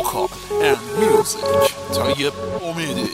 vocal and music طيب امیدی.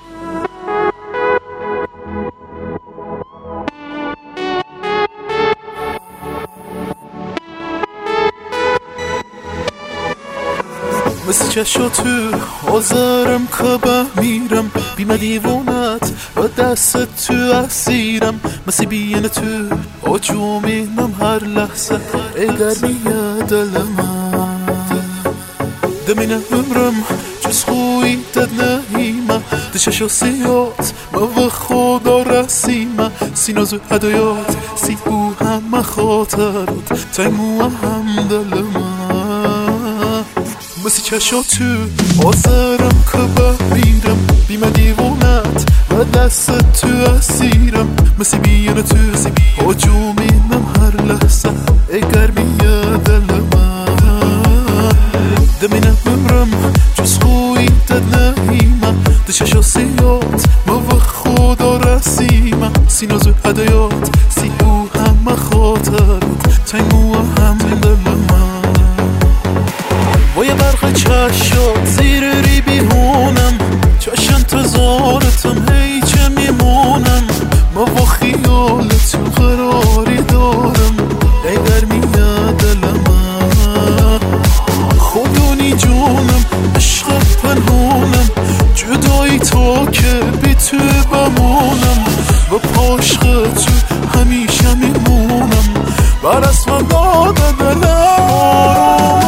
مثل چشا تو آزارم که میرم بیمه دیوانت و دست تو اسیرم مثل بیان تو آجومینم هر لحظه اگر میاد دل من دمین عمرم جز خوی دد نهیمه دششا سیات ما و خدا رسیمه سینازو هدایات سی او همه خاطرات تایمو هم دل من مثل چشا تو آزارم که میرم بیمه دیوانت و دست تو اسیرم مثل بیان تو آجومینم هر لحظه اگر میاد دل من دمین عمرم جز خوی دد نهیمه دششا سیات ما و خدا رسیمه سینازو هدایات سی او همه خاطرات تایمو هم دل من وای برق چشات زیر ری بیهونم چش انتظارتم هی چه میمونم ما با خیال تو قراری دارم اگر میاد دل من خودونی جونم عشق پنهونم جدایی تا که بی تو بمونم و پاشق تو همیشه میمونم بر اسمم داده دلم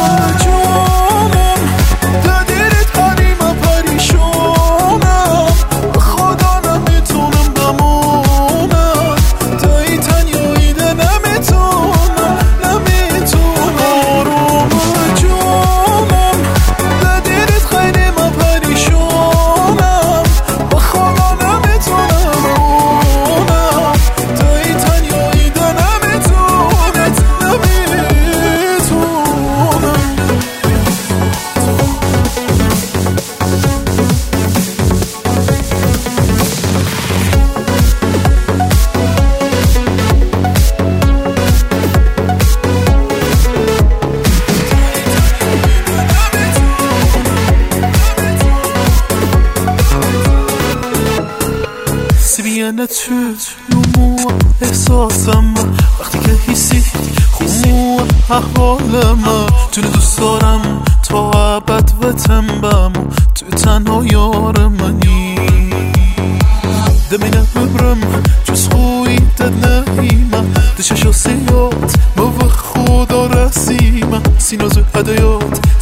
بیانه توت نمو احساسم وقتی که حسی خمو احوالم تو دوست دارم تا ابد و تنبم تو تنها یار منی دمین عمرم جز خوی دد نهیمه دششا سیات ما و خدا رسیمه سینازو هدایات